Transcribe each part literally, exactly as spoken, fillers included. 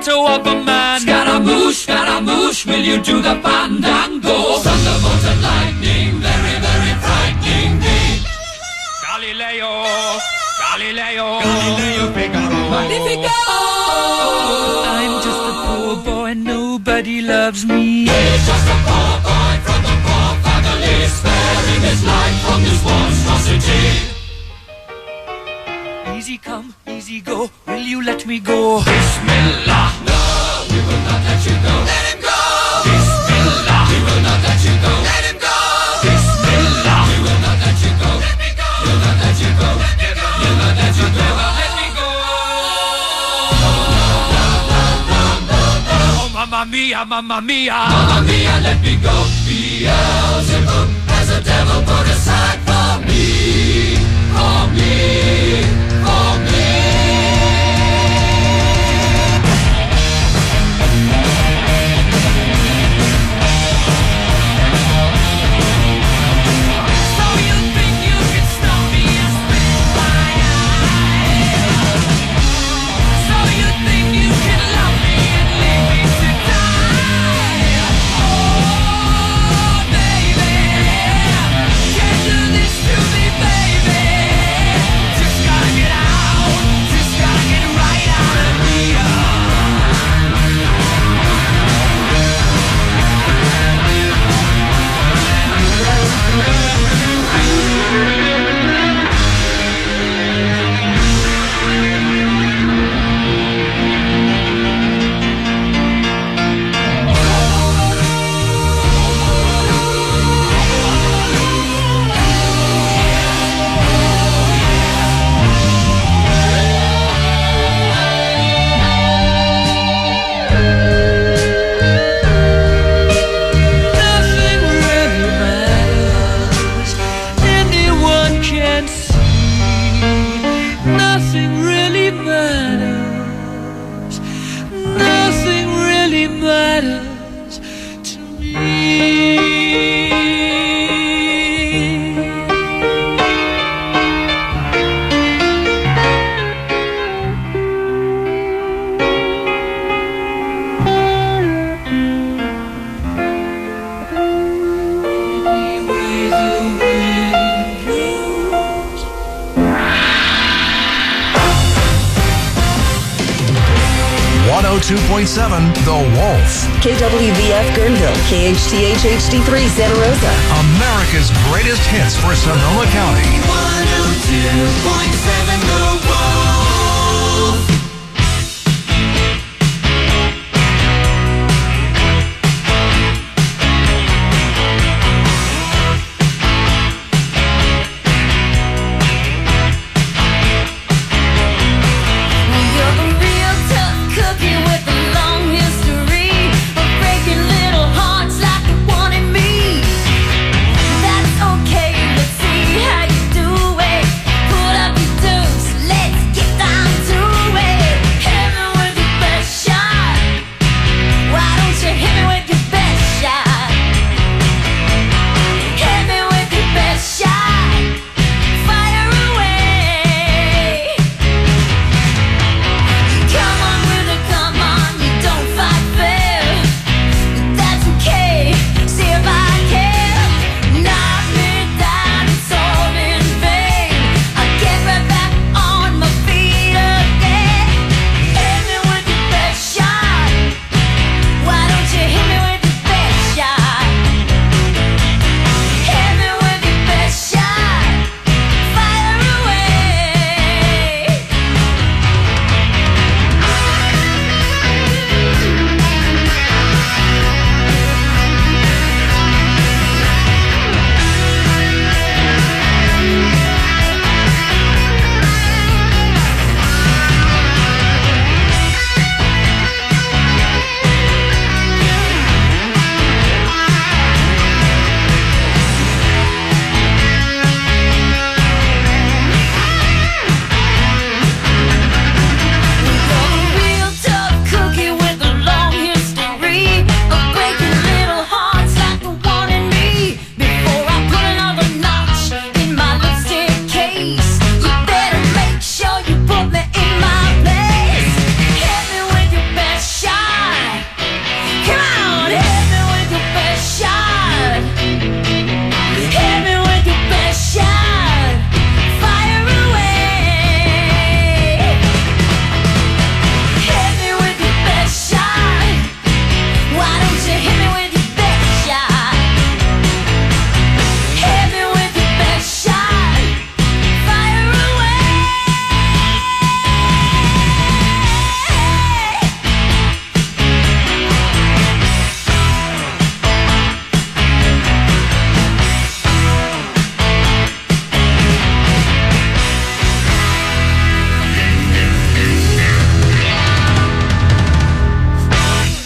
motto of a man. Scaramouche, Scaramouche, will you do the fandango? Thunderbolt and lightning, very, very frightening me. Galileo, Galileo, Galileo Figaro. Magnifico! I'm just a poor boy, nobody loves me. He's just a poor boy from the poor family, sparing his life from this monstrosity. Easy come, easy go, will you let me go? Bismillah, no, we will not let you go. Let him go. Bismillah, we will not let you go. Let him go. Bismillah, we will not let you go. Let me go. We'll not let you go. Let me go. We'll not let you go. Let me go. Oh, mamma mia, mamma mia, Mamma mia, let me go. Beelzebub has a devil put aside for me, for me, for me. So you think you can stop me and spit my eye? So you think you can love me and leave me to die? Oh, baby, can't do this to me, baby. Just gotta get out, just gotta get right out of here. Nothing really matters. Anyone can see. Nothing really matters. Nothing really matters to me. Anyway, the wind blows. one oh two point seven The Wolf. K W V F Guerneville, K H T H H D three Santa Rosa. America's greatest hits for Sonoma County. one oh two point seven The Wolf. You're a real tough cookie with a long history of breaking little hearts like the one in me. That's okay, let's see how you do it. Pull up your dukes, let's get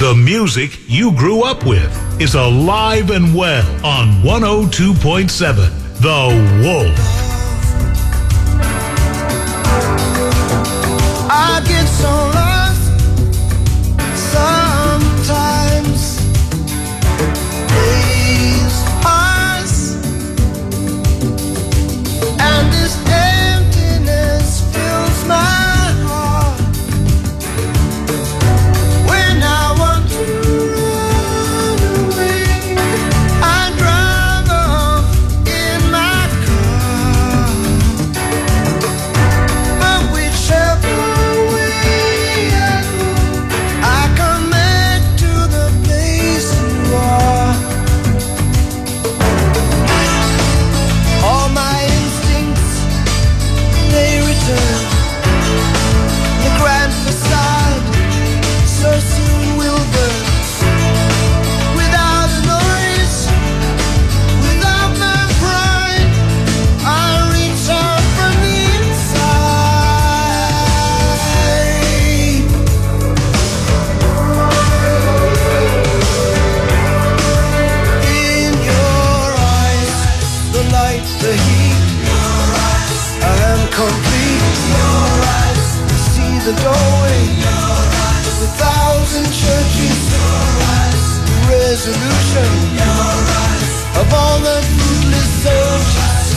The music you grew up with is alive and well on one oh two point seven The Wolf. I get so lost sometimes. Days pass and this emptiness fills my heart. When I want to run away, I drive off in my car. But whichever way I go, I come back to the place you are. All my instincts, they return. The grand facade so soon will burn. Without a noise, without my pride, I reach out from the inside. In your eyes, the light, the heat. Your eyes, I am complete. Your eyes, see the doorway. Your eyes, the thousand churches. Your eyes, the resolution. Your eyes, of all the fruitless searches.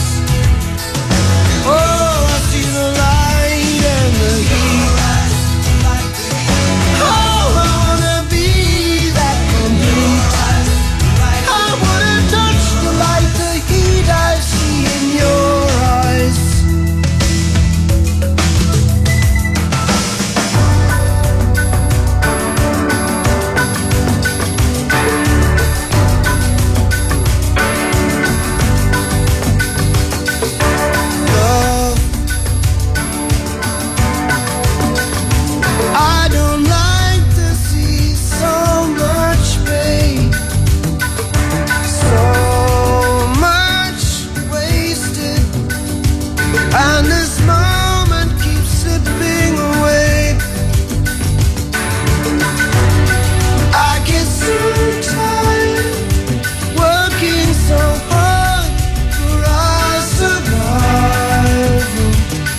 Oh, I see the light and the heat. Oh, I wanna be that complete. I wanna touch the light, the heat I see in your eyes. Love, I don't like to see so much pain, so much wasted, and this moment keeps slipping away. I get so tired working so hard for our survival.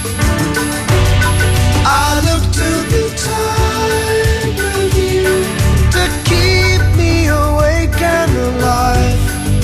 I look to the time with you to keep me awake and alive.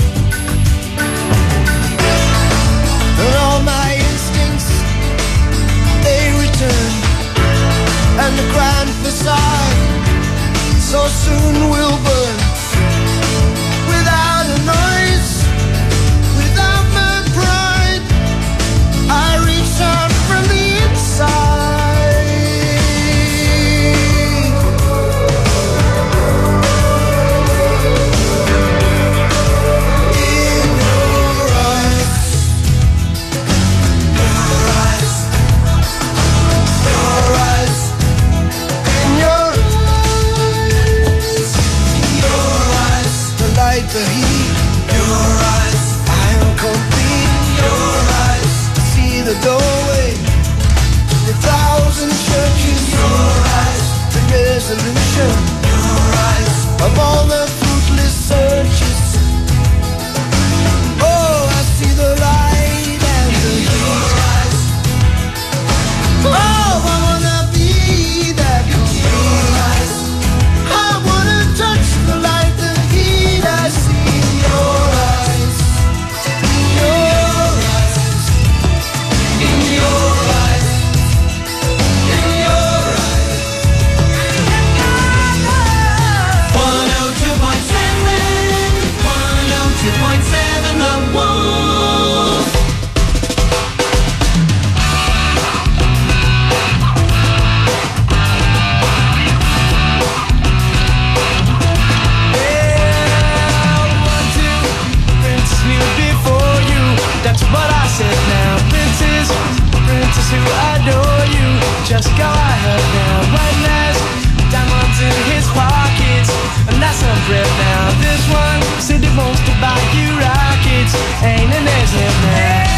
And all my instincts, they return. And the grand facade so soon will burn. Without a noise, without my pride, I reach out from the inside. In your eyes, your eyes, your eyes, in your eyes, your eyes, the light, the heat, your eyes, I am complete, your eyes, see the doorway, the thousand churches, your eyes, the resolution, your eyes, of all the fruitless searches. Oh, I see the light and the heat. Oh, I wanna be that complete. I wanna touch the light, the heat I see in your eyes. In your eyes. In your eyes. In your eyes. one oh two point seven, one oh two point seven The Wolf. Princess knew before you. That's what I said now. Princess, princess who adore you. Just go ahead now. One last diamonds in his pockets, and that's a breath now. This one said he wants to buy you rockets. Ain't an exit now.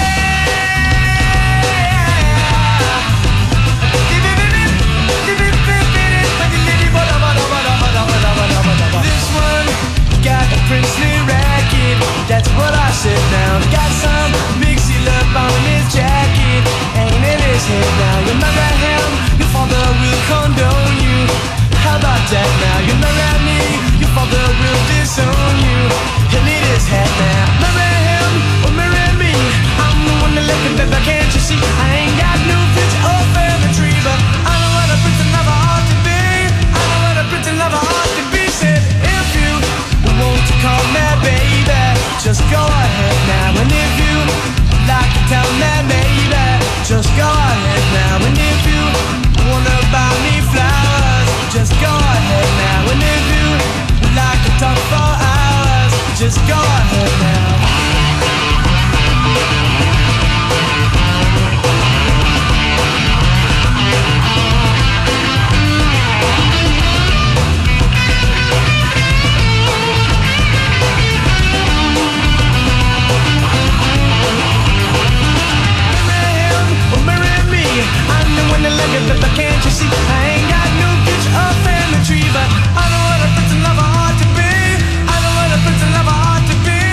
ahead now. Can't you see? I ain't got no picture of family tree, but I know what a prince and lover ought to be. I know what a prince and lover ought to be.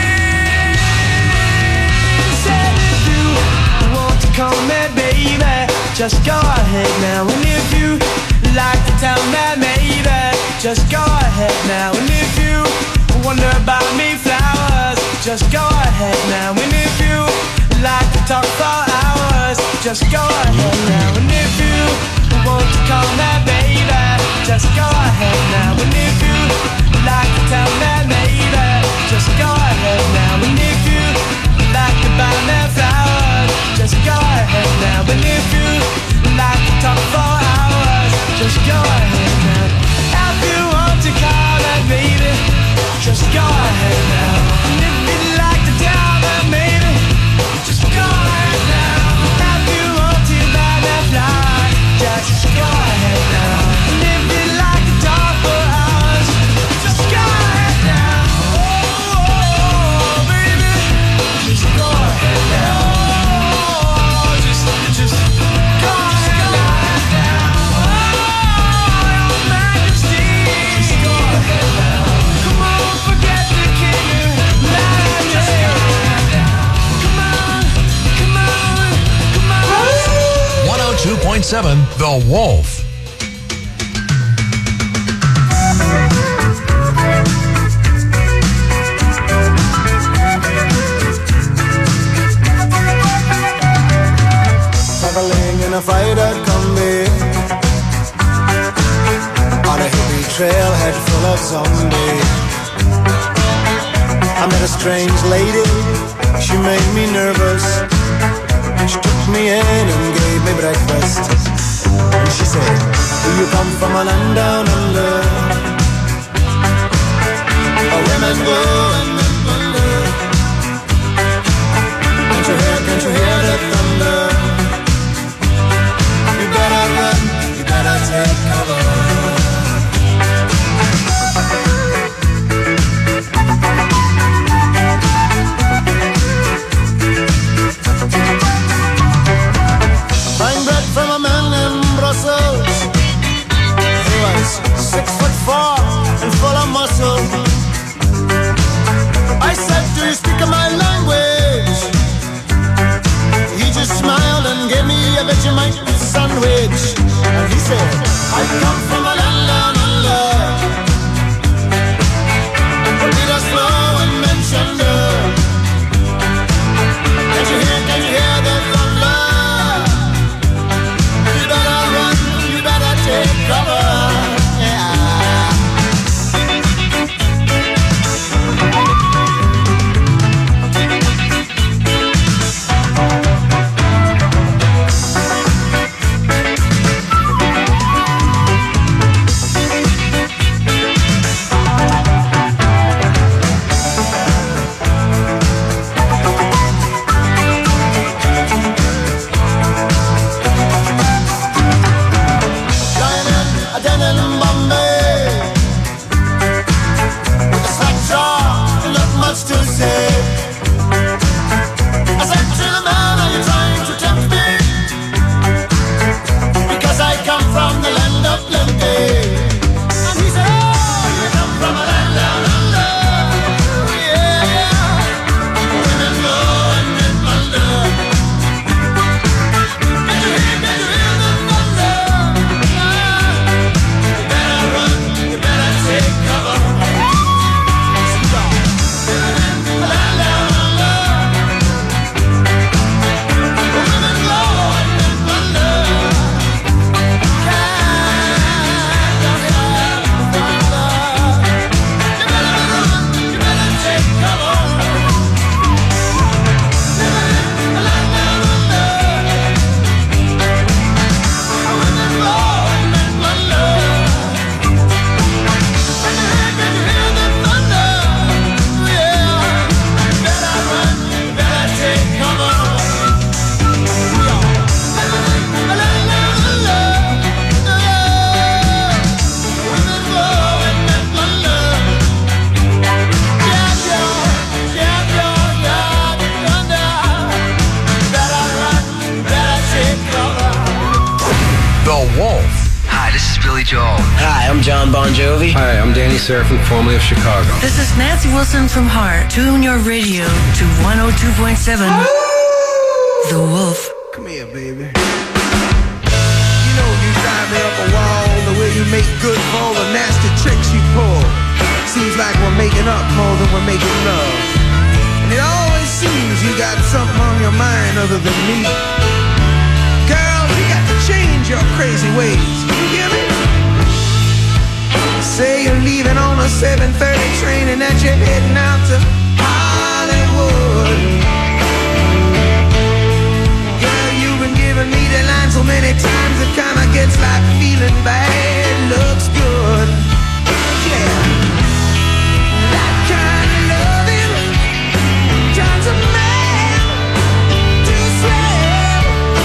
Said if you want to call me baby, just go ahead now. And if you like to tell me maybe, just go ahead now. And if you wonder about me flowers, just go ahead now. And if you like to talk for hours, just go ahead now. And if you want to call me baby, just go ahead now. And if you like to tell me maybe, just go ahead now. And if you like to buy me flowers, just go ahead now. And if you like to talk for hours, just go ahead now. If you want to call me baby, just go ahead now. And if you like to tell me maybe, just go ahead now. If you want to buy me flowers, just go ahead now. And if you like to talk for hours, just go ahead now. Oh, oh, baby, just go ahead now. Oh, just, just go ahead now. Oh, your Majesty, just go ahead now. Come on, forget the king, just go ahead now. Come on, come on, come on. one oh two point seven The Wolf. Traveling in a fighter combi on a hippie trailhead full of zombies. I met a strange lady, she made me nervous. She took me in and gave me breakfast. And she said, do you come from a land down under, where women go and men wonder? Can't you hear, can't you hear the thunder? You better run, you better take cover. Buying bread from a man in Brussels. He was six foot four and full of muscle. I said, do you speak my language? He just smiled and gave me a Vegemite sandwich. And he said, I come from a land down under, where leaders flow and men thunder. Can't you hear, can't you hear the thunder? You better run, you better take cover. Yeah. I'm John Bon Jovi. Hi, I'm Danny Serafin, formerly of Chicago. This is Nancy Wilson from Heart. Tune your radio to one oh two point seven. The Wolf. Come here, baby. You know you drive me up a wall, the way you make good for all the nasty tricks you pull. Seems like we're making up more than we're making love. And it always seems you got something on your mind other than me. Girl, you got to change your crazy ways. You hear me? Say you're leaving on a seven thirty train and that you're heading out to Hollywood. Girl, you've been giving me the line so many times it kinda gets like feeling bad looks good. Yeah. That kind of loving turns a man to a slave.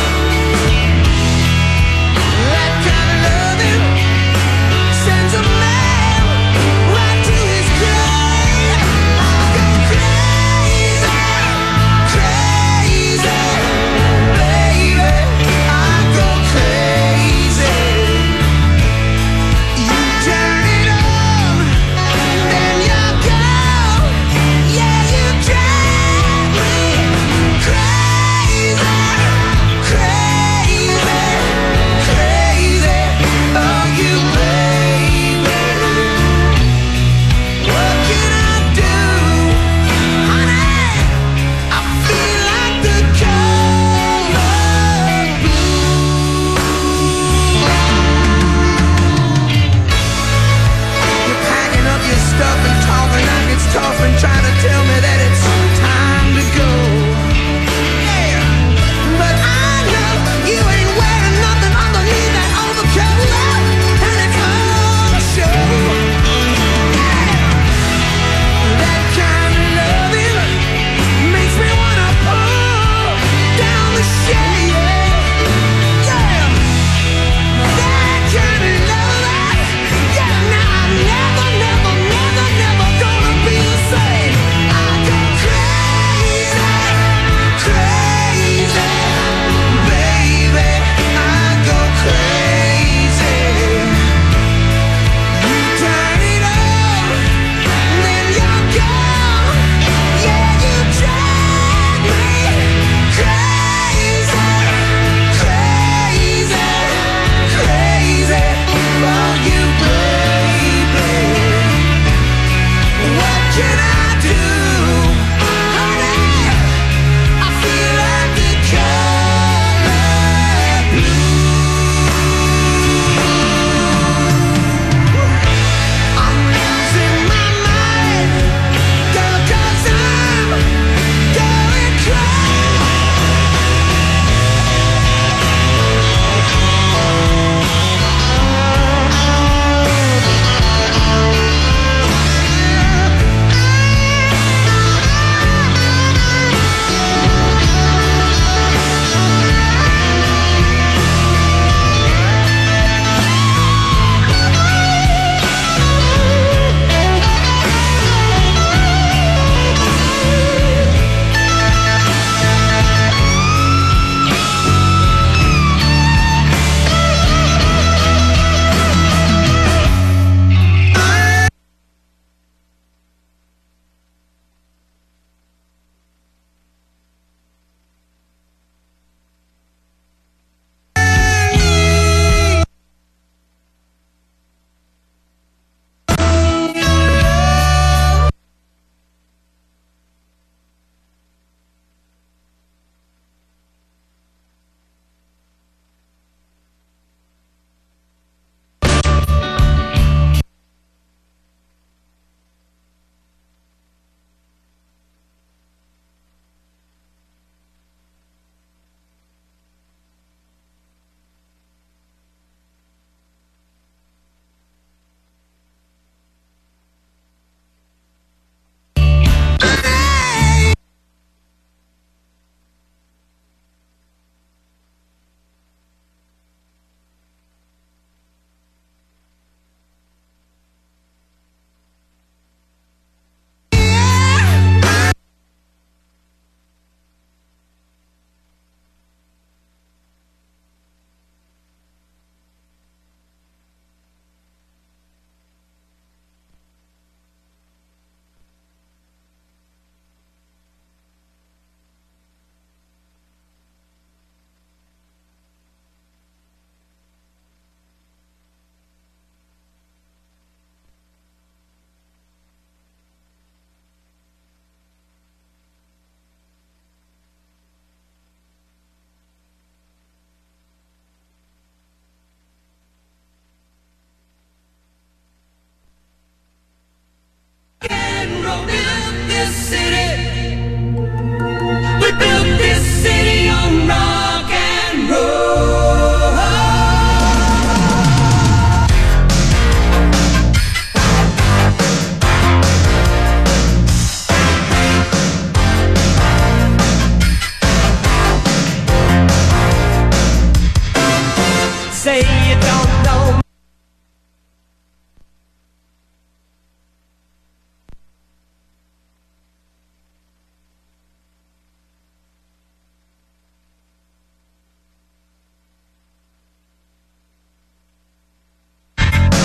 That kind of loving sends a man right to his grave. Oh,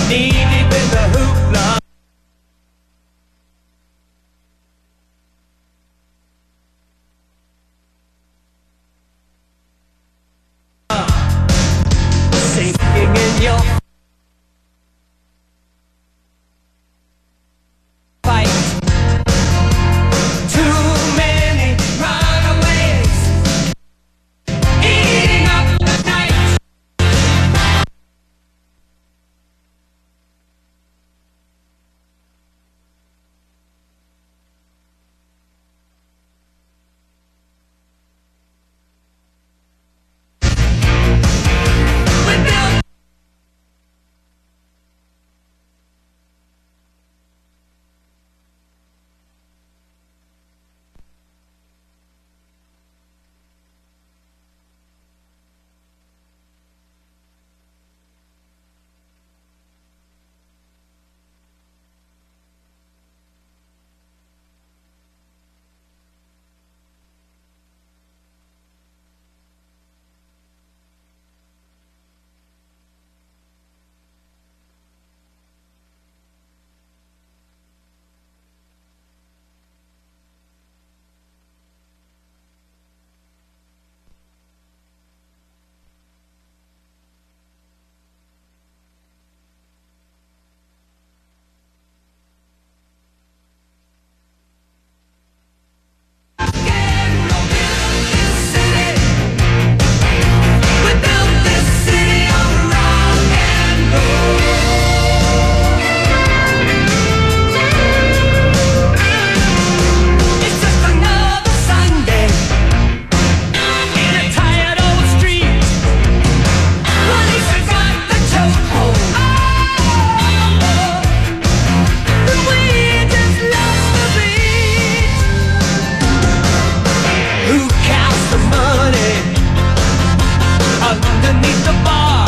knee deep in the hoopla. Sinking in your fight. Too many runaways eating up the night. We built underneath the bar.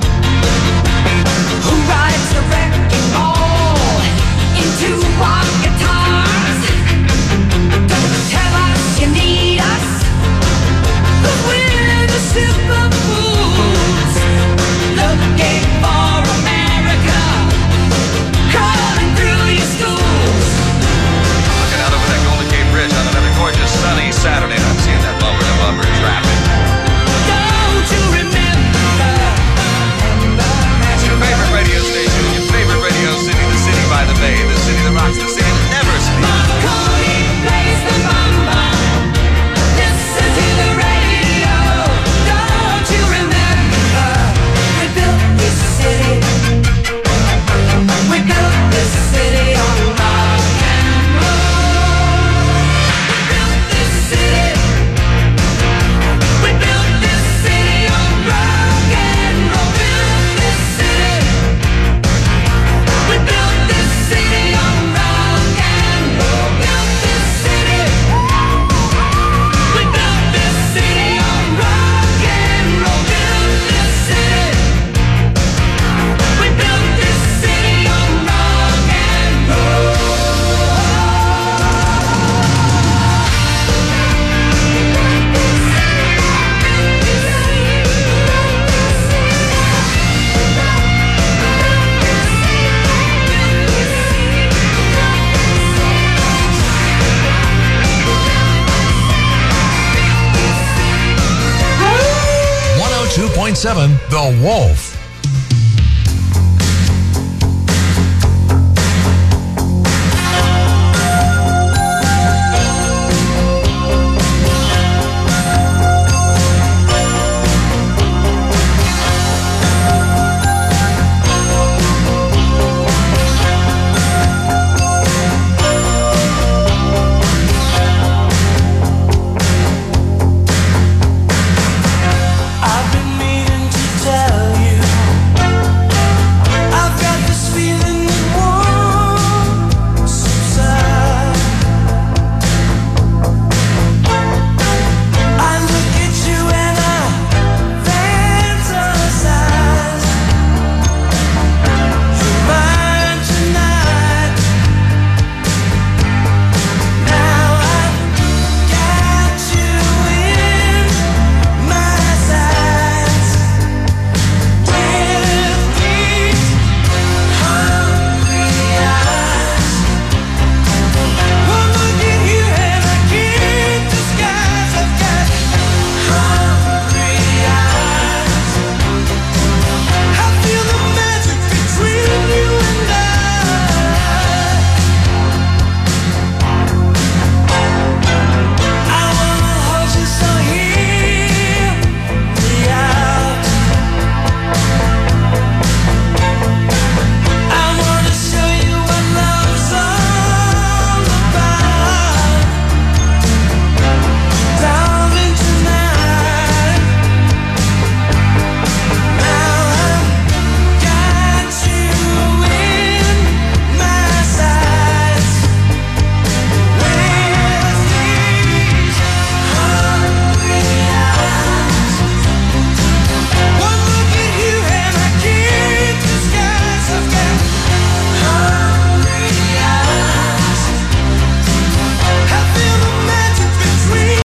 Who rides the wrecking ball into our guitars? Don't tell us you need us, 'cause we're the simple fools looking for America, crawling through your schools. Looking out over that Golden Gate Bridge on another gorgeous sunny Saturday, and I'm seeing that bumper to bumper traffic. Don't you remember? It's your favorite radio station, your favorite radio city, the city by the bay, the city that rocks, the city that never sleeps. Marconi plays the bumper. Listen to the radio. Don't you remember? We built this city. We built this city on rock and roll. We built this city. We built this city on rock and roll. Built this city. We built this city on rock and roll. Built this city. We built this city on rock and roll. Built this city. We built this city on rock and roll. one oh two point seven The Wolf.